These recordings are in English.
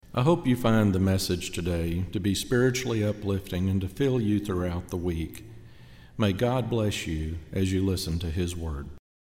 I hope you find the message today to be spiritually uplifting and to fill you throughout the week. May God bless you as you listen to His Word.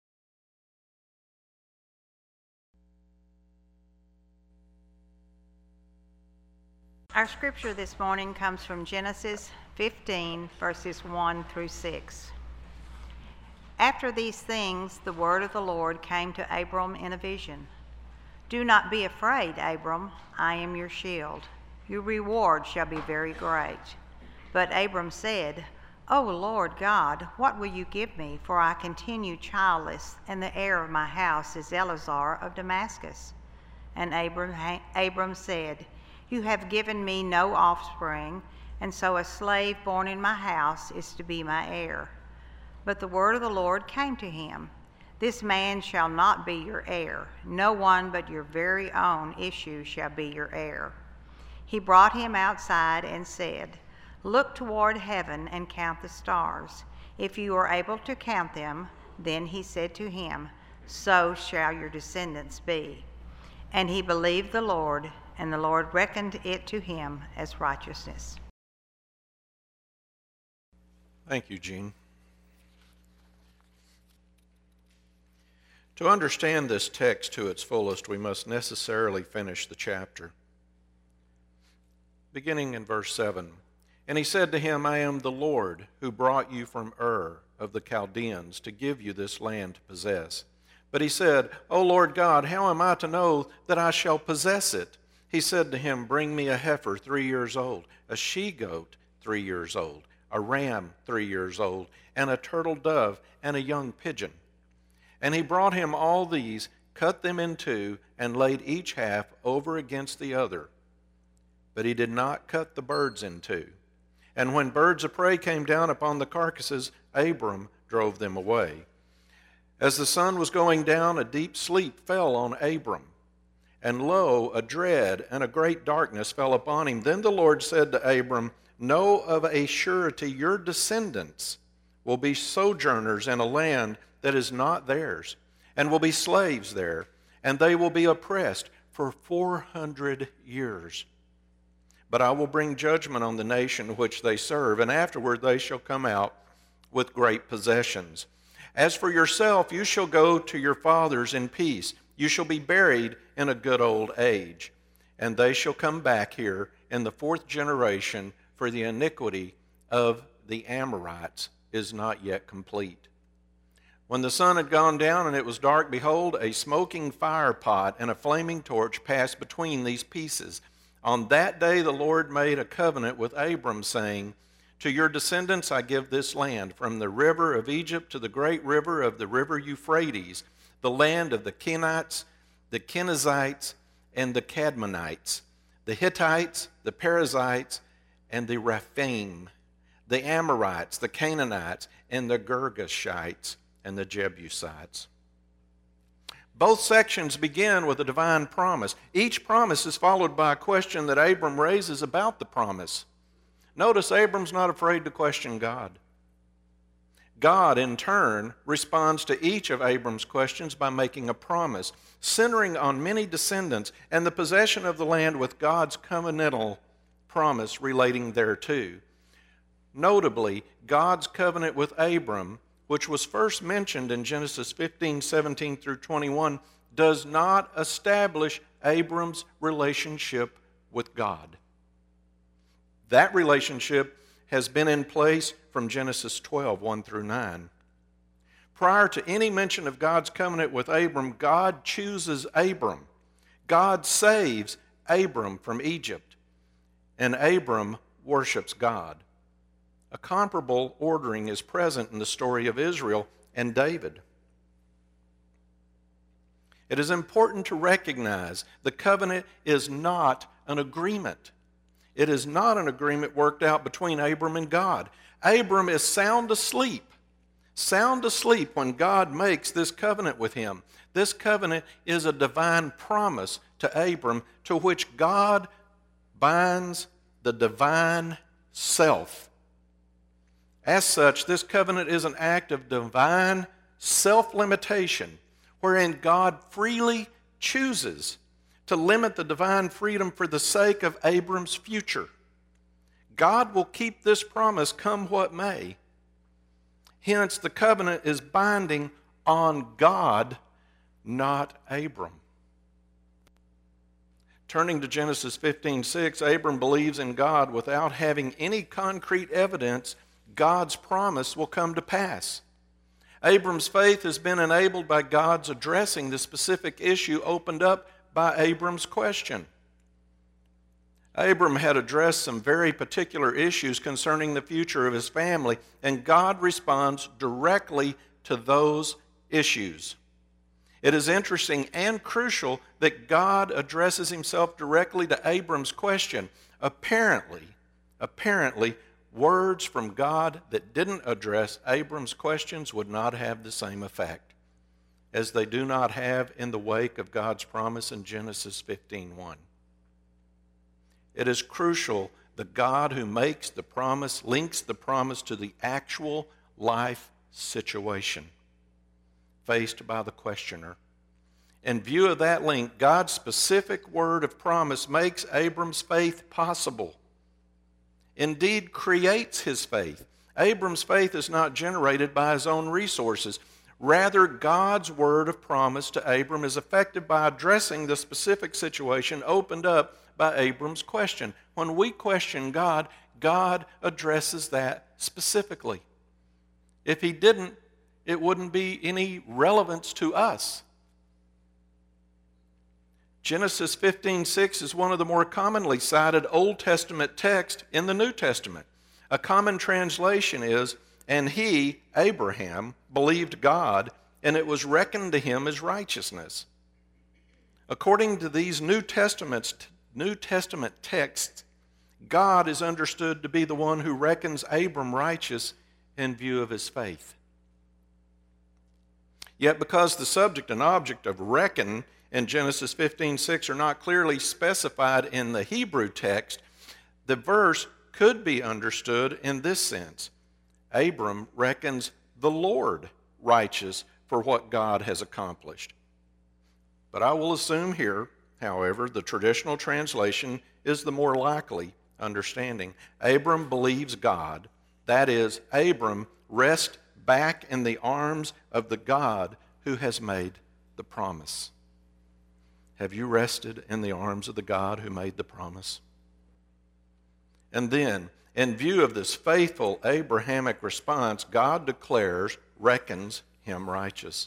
Our scripture this morning comes from Genesis 15, verses 1 through 6. After these things, the word of the Lord came to Abram in a vision. "Do not be afraid, Abram. I am your shield. Your reward shall be very great." But Abram said, "O Lord God, what will you give me? For I continue childless, and the heir of my house is Eleazar of Damascus." And Abram said, "You have given me no offspring, and so a slave born in my house is to be my heir." But the word of the Lord came to him, "This man shall not be your heir. No one but your very own issue shall be your heir." He brought him outside and said, "Look toward heaven and count the stars. If you are able to count them." Then he said to him, "So shall your descendants be." And he believed the Lord, and the Lord reckoned it to him as righteousness. Thank you, Jean. To understand this text to its fullest, we must necessarily finish the chapter. Beginning in verse 7, "And he said to him, I am the Lord who brought you from Ur of the Chaldeans to give you this land to possess. But he said, O Lord God, how am I to know that I shall possess it? He said to him, Bring me a heifer 3 years old, a she-goat 3 years old, a ram 3 years old, and a turtle dove, and a young pigeon. And he brought him all these, cut them in two, and laid each half over against the other. But he did not cut the birds in two. And when birds of prey came down upon the carcasses, Abram drove them away. As the sun was going down, a deep sleep fell on Abram. And lo, a dread and a great darkness fell upon him. Then the Lord said to Abram, Know of a surety your descendants will be sojourners in a land that is not theirs, and will be slaves there, and they will be oppressed for 400 years. But I will bring judgment on the nation which they serve, and afterward they shall come out with great possessions. As for yourself, you shall go to your fathers in peace. You shall be buried in a good old age. And they shall come back here in the 4th generation, for the iniquity of the Amorites is not yet complete. When the sun had gone down and it was dark, behold, a smoking fire pot and a flaming torch passed between these pieces. On that day the Lord made a covenant with Abram, saying, To your descendants I give this land, from the river of Egypt to the great river of the river Euphrates, the land of the Kenites, the Kenizzites, and the Cadmonites, the Hittites, the Perizzites, and the Rephaim, the Amorites, the Canaanites, and the Girgashites, and the Jebusites." Both sections begin with a divine promise. Each promise is followed by a question that Abram raises about the promise. Notice Abram's not afraid to question God. God, in turn, responds to each of Abram's questions by making a promise, centering on many descendants and the possession of the land with God's covenantal promise relating thereto. Notably, God's covenant with Abram, which was first mentioned in Genesis 15, 17 through 21, does not establish Abram's relationship with God. That relationship has been in place from Genesis 12, 1 through 9. Prior to any mention of God's covenant with Abram, God chooses Abram. God saves Abram from Egypt, and Abram worships God. A comparable ordering is present in the story of Israel and David. It is important to recognize the covenant is not an agreement. It is not an agreement worked out between Abram and God. Abram is sound asleep when God makes this covenant with him. This covenant is a divine promise to Abram, to which God binds the divine self. As such, this covenant is an act of divine self-limitation, wherein God freely chooses to to limit the divine freedom for the sake of Abram's future. God will keep this promise come what may. Hence, the covenant is binding on God, not Abram. Turning to Genesis 15:6, Abram believes in God without having any concrete evidence God's promise will come to pass. Abram's faith has been enabled by God's addressing the specific issue opened up by Abram's question. Abram had addressed some very particular issues concerning the future of his family, and God responds directly to those issues. It is interesting and crucial that God addresses himself directly to Abram's question. Apparently, words from God that didn't address Abram's questions would not have the same effect, as they do not have in the wake of God's promise in Genesis 15:1. It is crucial that God who makes the promise links the promise to the actual life situation faced by the questioner. In view of that link, God's specific word of promise makes Abram's faith possible. Indeed, creates his faith. Abram's faith is not generated by his own resources. Rather, God's word of promise to Abram is effected by addressing the specific situation opened up by Abram's question. When we question God, God addresses that specifically. If he didn't, it wouldn't be any relevance to us. Genesis 15:6 is one of the more commonly cited Old Testament texts in the New Testament. A common translation is, "And he, Abraham, believed God, and it was reckoned to him as righteousness." According to these New Testament texts, God is understood to be the one who reckons Abram righteous in view of his faith. Yet because the subject and object of reckon in Genesis 15:6 are not clearly specified in the Hebrew text, the verse could be understood in this sense. Abram reckons the Lord righteous for what God has accomplished. But I will assume here, however, the traditional translation is the more likely understanding. Abram believes God. That is, Abram rests back in the arms of the God who has made the promise. Have you rested in the arms of the God who made the promise? And then, in view of this faithful Abrahamic response, God reckons him righteous.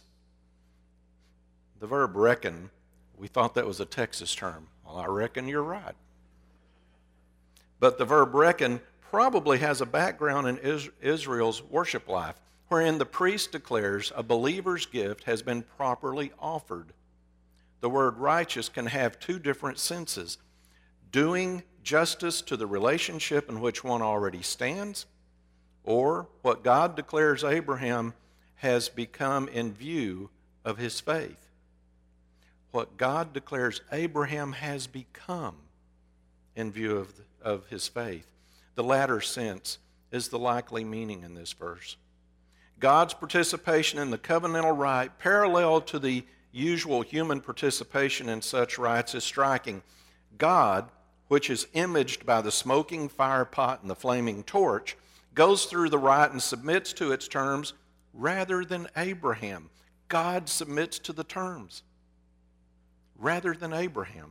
The verb reckon, we thought that was a Texas term. Well, I reckon you're right. But the verb reckon probably has a background in Israel's worship life, wherein the priest declares a believer's gift has been properly offered. The word righteous can have two different senses: doing justice to the relationship in which one already stands, or what God declares Abraham has become in view of his faith. What God declares Abraham has become in view of his faith. The latter sense is the likely meaning in this verse. God's participation in the covenantal rite, parallel to the usual human participation in such rites, is striking. God, which is imaged by the smoking fire pot and the flaming torch, goes through the rite and submits to its terms rather than Abraham. God submits to the terms rather than Abraham.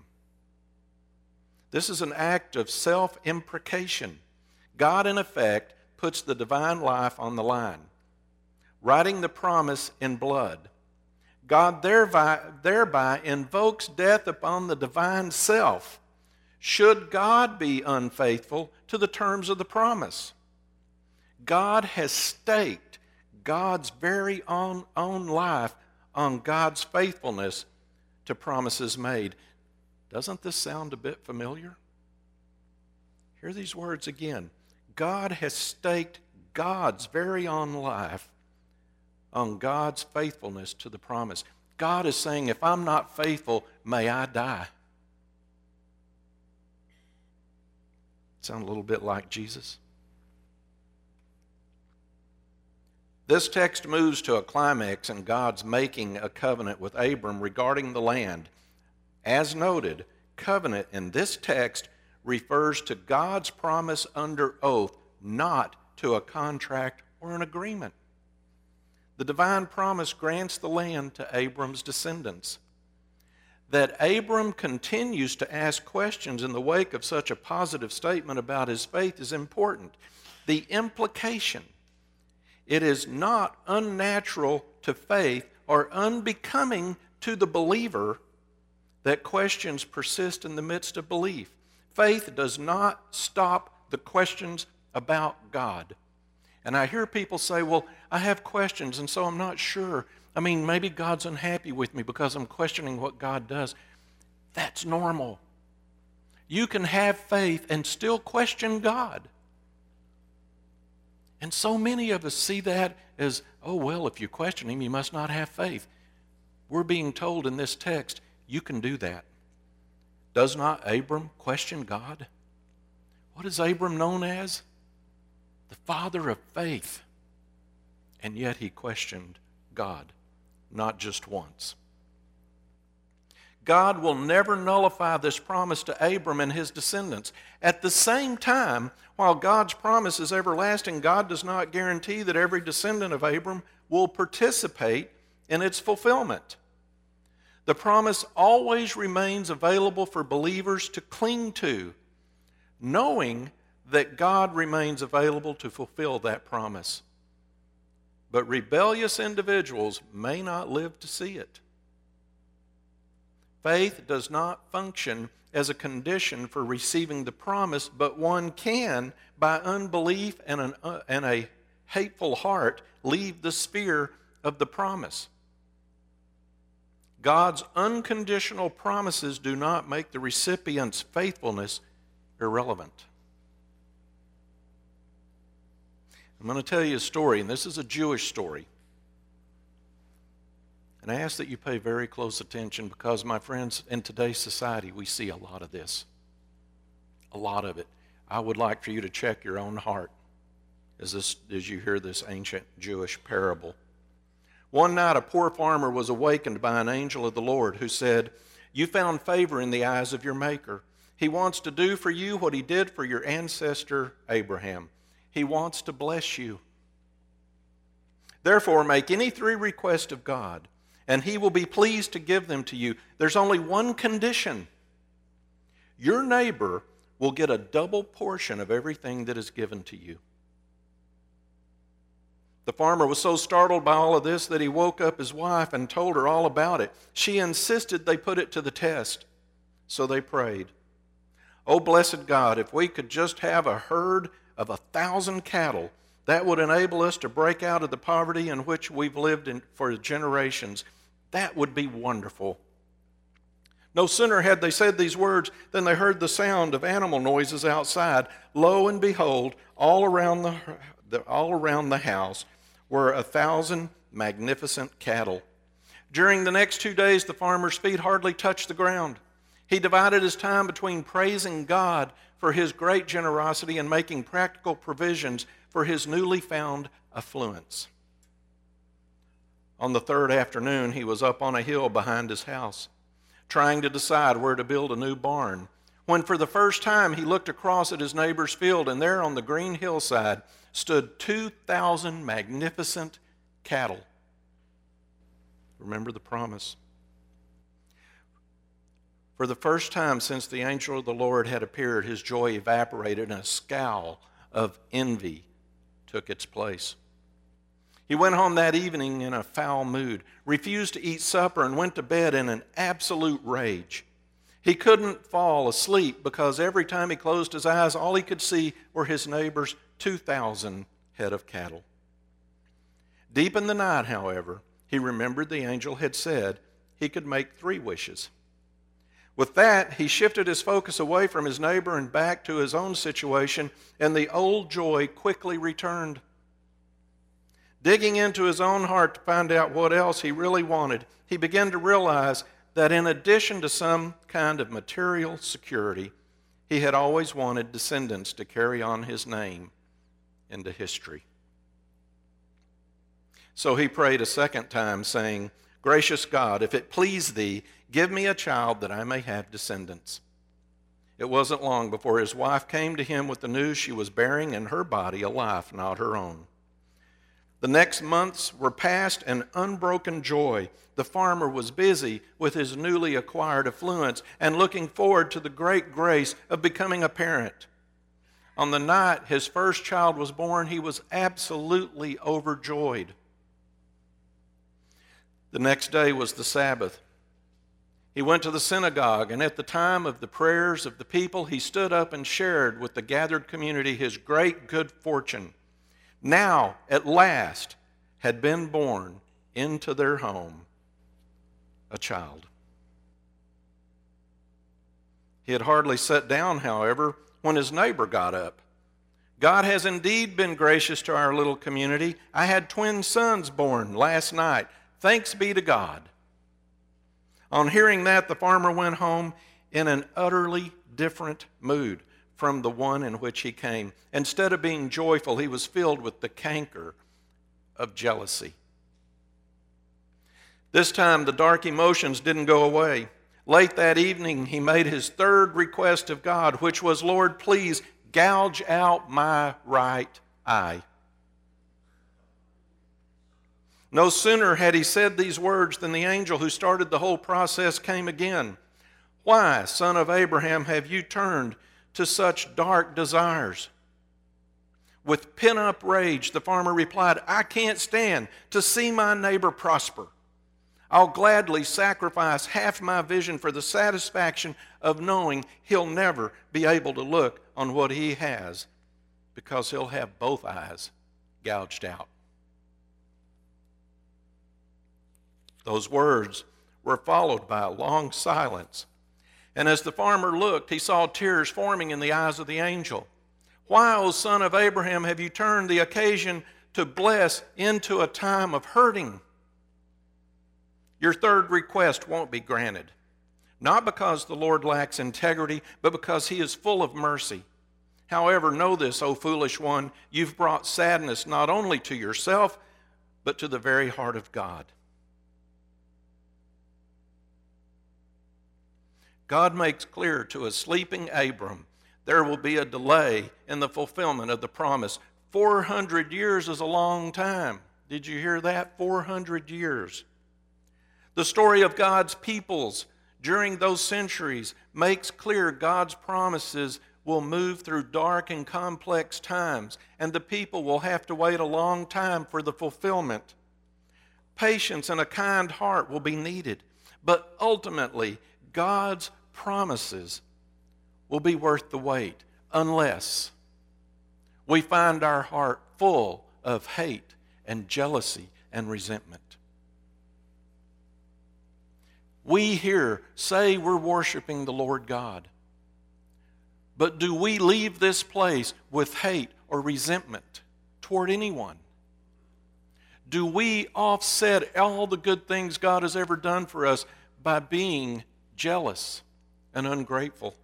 This is an act of self-imprecation. God, in effect, puts the divine life on the line, writing the promise in blood. God thereby invokes death upon the divine self, should God be unfaithful to the terms of the promise. God has staked God's very own life on God's faithfulness to promises made. Doesn't this sound a bit familiar? Hear these words again. God has staked God's very own life on God's faithfulness to the promise. God is saying, if I'm not faithful, may I die. Sound a little bit like Jesus? This text moves to a climax in God's making a covenant with Abram regarding the land. As noted, covenant in this text refers to God's promise under oath, not to a contract or an agreement. The divine promise grants the land to Abram's descendants. That Abram continues to ask questions in the wake of such a positive statement about his faith is important. The implication: it is not unnatural to faith or unbecoming to the believer that questions persist in the midst of belief. Faith does not stop the questions about God. And I hear people say, well, I have questions, and so I'm not sure. I mean, maybe God's unhappy with me because I'm questioning what God does. That's normal. You can have faith and still question God. And so many of us see that as, oh, well, if you question him, you must not have faith. We're being told in this text, you can do that. Does not Abram question God? What is Abram known as? The father of faith. And yet he questioned God, not just once. God will never nullify this promise to Abram and his descendants. At the same time, while God's promise is everlasting, God does not guarantee that every descendant of Abram will participate in its fulfillment. The promise always remains available for believers to cling to, knowing that God remains available to fulfill that promise. But rebellious individuals may not live to see it. Faith does not function as a condition for receiving the promise, but one can, by unbelief and a hateful heart, leave the sphere of the promise. God's unconditional promises do not make the recipient's faithfulness irrelevant. I'm going to tell you a story, and this is a Jewish story. And I ask that you pay very close attention because, my friends, in today's society, we see a lot of this. A lot of it. I would like for you to check your own heart as you hear this ancient Jewish parable. One night, a poor farmer was awakened by an angel of the Lord who said, "You found favor in the eyes of your Maker. He wants to do for you what he did for your ancestor Abraham. He wants to bless you. Therefore, make any 3 requests of God, and he will be pleased to give them to you. There's only one condition. Your neighbor will get a double portion of everything that is given to you." The farmer was so startled by all of this that he woke up his wife and told her all about it. She insisted they put it to the test, so they prayed. "Oh, blessed God, if we could just have a herd of 1,000 cattle, that would enable us to break out of the poverty in which we've lived for generations. That would be wonderful." No sooner had they said these words than they heard the sound of animal noises outside. Lo and behold, all around the house were 1,000 magnificent cattle. During the next 2 days, the farmer's feet hardly touched the ground. He divided his time between praising God for his great generosity and making practical provisions for his newly found affluence. On the 3rd afternoon, he was up on a hill behind his house, trying to decide where to build a new barn, when for the first time he looked across at his neighbor's field, and there on the green hillside stood 2,000 magnificent cattle. Remember the promise. For the first time since the angel of the Lord had appeared, his joy evaporated and a scowl of envy took its place. He went home that evening in a foul mood, refused to eat supper, and went to bed in an absolute rage. He couldn't fall asleep because every time he closed his eyes, all he could see were his neighbor's 2,000 head of cattle. Deep in the night, however, he remembered the angel had said he could make 3 wishes. With that, he shifted his focus away from his neighbor and back to his own situation, and the old joy quickly returned. Digging into his own heart to find out what else he really wanted, he began to realize that in addition to some kind of material security, he had always wanted descendants to carry on his name into history. So he prayed a second time, saying, "Gracious God, if it please thee, Give me a child that I may have descendants." It wasn't long before his wife came to him with the news she was bearing in her body a life not her own. The next months were passed in unbroken joy. The farmer was busy with his newly acquired affluence and looking forward to the great grace of becoming a parent. On the night his first child was born, he was absolutely overjoyed. The next day was the Sabbath. He went to the synagogue, and at the time of the prayers of the people, he stood up and shared with the gathered community his great good fortune. Now, at last, had been born into their home a child. He had hardly sat down, however, when his neighbor got up. "God has indeed been gracious to our little community. I had twin sons born last night. Thanks be to God." On hearing that, the farmer went home in an utterly different mood from the one in which he came. Instead of being joyful, he was filled with the canker of jealousy. This time, the dark emotions didn't go away. Late that evening, he made his third request of God, which was, "Lord, please gouge out my right eye." No sooner had he said these words than the angel who started the whole process came again. "Why, son of Abraham, have you turned to such dark desires?" With pent-up rage, the farmer replied, "I can't stand to see my neighbor prosper. I'll gladly sacrifice half my vision for the satisfaction of knowing he'll never be able to look on what he has, because he'll have both eyes gouged out." Those words were followed by a long silence. And as the farmer looked, he saw tears forming in the eyes of the angel. "Why, O son of Abraham, have you turned the occasion to bless into a time of hurting? Your third request won't be granted, not because the Lord lacks integrity, but because he is full of mercy. However, know this, O foolish one, you've brought sadness not only to yourself, but to the very heart of God." God makes clear to a sleeping Abram there will be a delay in the fulfillment of the promise. 400 years is a long time. Did you hear that? 400 years. The story of God's peoples during those centuries makes clear God's promises will move through dark and complex times, and the people will have to wait a long time for the fulfillment. Patience and a kind heart will be needed, but ultimately, God's promises will be worth the wait unless we find our heart full of hate and jealousy and resentment. We here say we're worshiping the Lord God, but do we leave this place with hate or resentment toward anyone? Do we offset all the good things God has ever done for us by being jealous and ungrateful?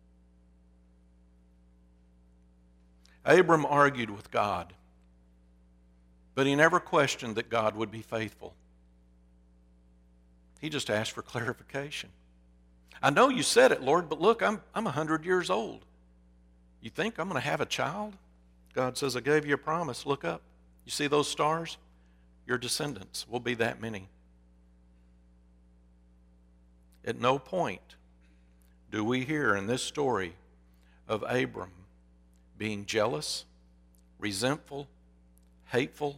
Abram argued with God, but he never questioned that God would be faithful. He just asked for clarification. "I know you said it, Lord, but look, I'm 100 years old. You think I'm going to have a child?" God says, "I gave you a promise. Look up. You see those stars? Your descendants will be that many." At no point do we hear in this story of Abram being jealous, resentful, hateful,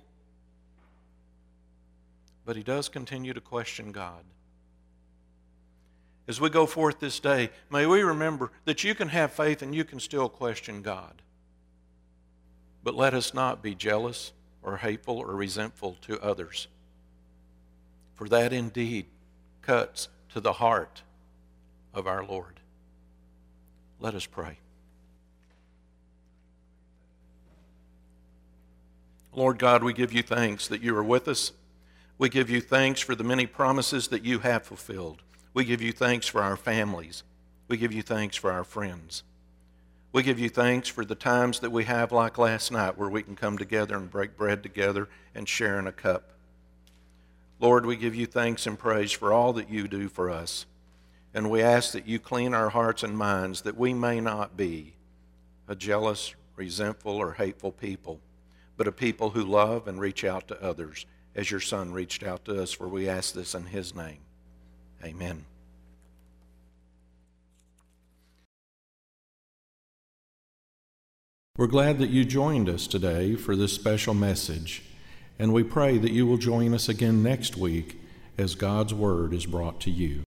but he does continue to question God. As we go forth this day, may we remember that you can have faith and you can still question God. But let us not be jealous or hateful or resentful to others, for that indeed cuts to the heart of our Lord. Let us pray. Lord God, we give you thanks that you are with us. We give you thanks for the many promises that you have fulfilled. We give you thanks for our families. We give you thanks for our friends. We give you thanks for the times that we have like last night where we can come together and break bread together and share in a cup. Lord, we give you thanks and praise for all that you do for us. And we ask that you clean our hearts and minds, that we may not be a jealous, resentful, or hateful people, but a people who love and reach out to others as your Son reached out to us, for we ask this in his name. Amen. We're glad that you joined us today for this special message, and we pray that you will join us again next week as God's Word is brought to you.